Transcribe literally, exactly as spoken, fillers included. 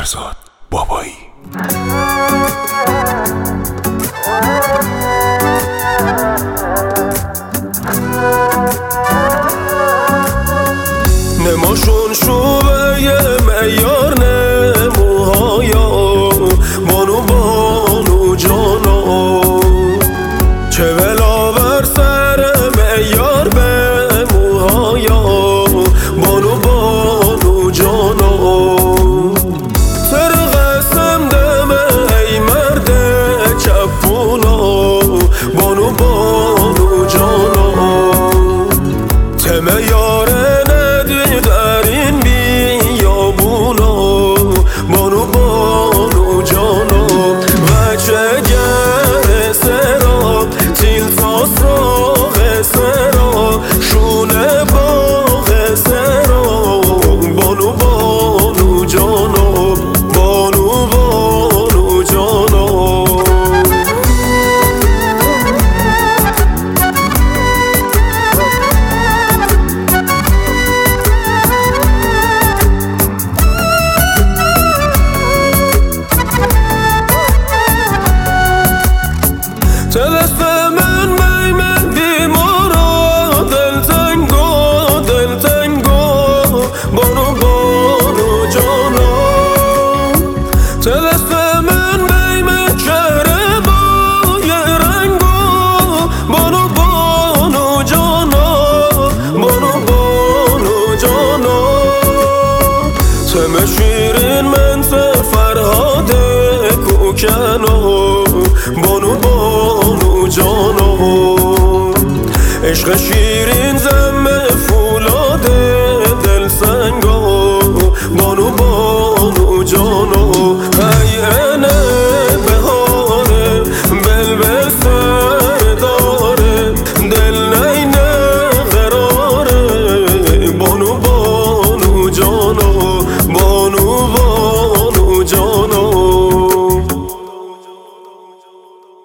فرزاد بابایی. نماشون شوبه میار نموهایا بانو بانو جانا، چه بلاور سر میار به موهایا بانو بانو جانا. تر قسم دم ای مرد چپونا بانو بانو جانا، تم یاره ندی در این بیابونا بانو بانو جانا. وچه گر سرا تیل تاس را غسرا شونه باغ سرا بانو بانو جانا بانو بانو جانا. دست من می من بیمارا دل تنگو دل تنگو بانو بانو جانا. دست من می من چهره با یه رنگو بانو بانو جانا بانو بانو جانا. تم شیرین من فرهاد کوکنو بانو بانو جانا. عشق شیر